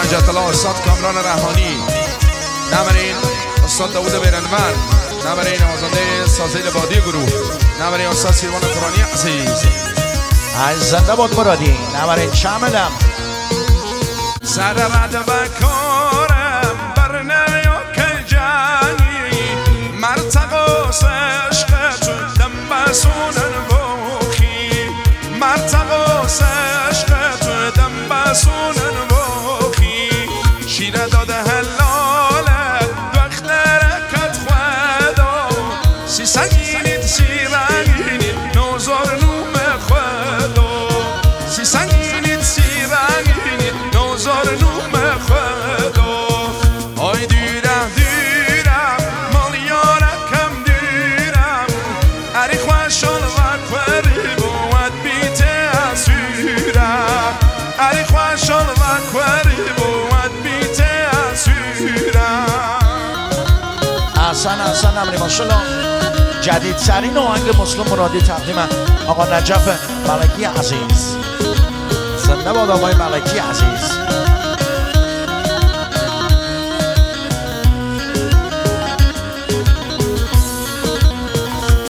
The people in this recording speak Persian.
نجات الله استاد کامران رحمانی، نمرین استاد داوود بیرنور، نمرین آزاده سازیل بادی گروه، نمرین استاد سیروان قرآنی عزیز. از زنده باد مرادی، نمرین شاملم سر رد و کارم بر نیا که جانی مرتقاس عشق تو دم بسونن بخی، مرتقاس عشق تو دم بسونن بخی، شیر داده هلاله وقت رکت خدا سی سنگینید سی رنگینید نوزار نوم خدا، سی سنگینید سی رنگینید نوزار نوم خدا. آی دیرم دیرم مال یارکم دیرم اری خوشان وکوری بود بیته اسیرم، اری خوشان وکوری بود بیته اسیرم. احسن نمرین ماشالله. جدید ترین آهنگ مسلم مرادی تقدیم آقا نجف ملکی عزیز. زنده باد آقای ملکی عزیز.